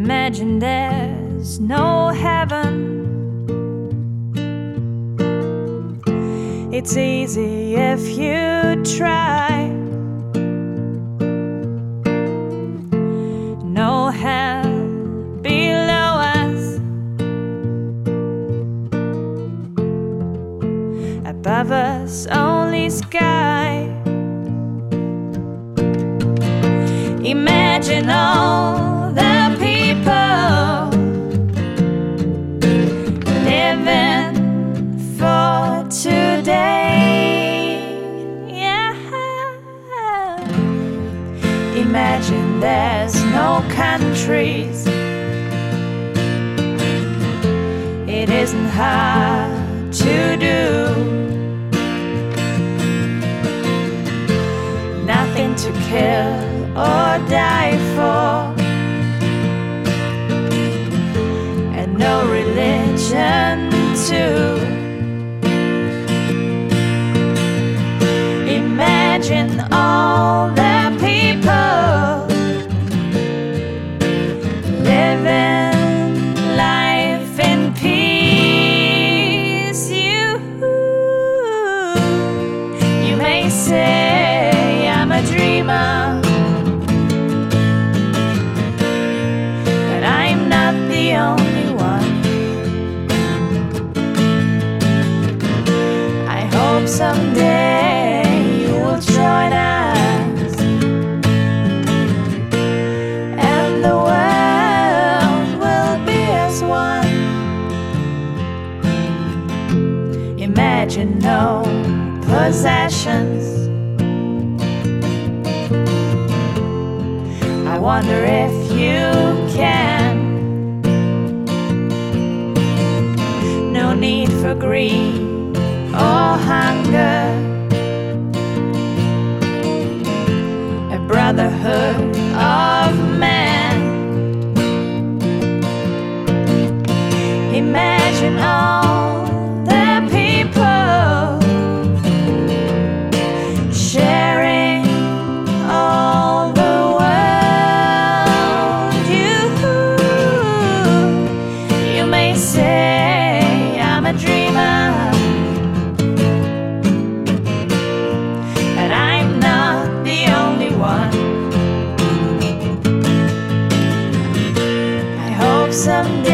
Imagine there's no heaven. It's easy if you try. No hell below us, above us only sky. Imagine all the people living for today. Yeah. Imagine there's no countries. It isn't hard to do. Nothing to kill or die for, and no religion too. Imagine all the people living life in peace. You may say I'm a dreamer, but I'm not the only one. I hope someday you will join us, and the world will be as one. Imagine no possessions. I wonder if you can. No need for greed or hunger. A brotherhood of men. Imagine all the people sharing all the world. You may say I'm a dreamer, but I'm not the only one. I hope someday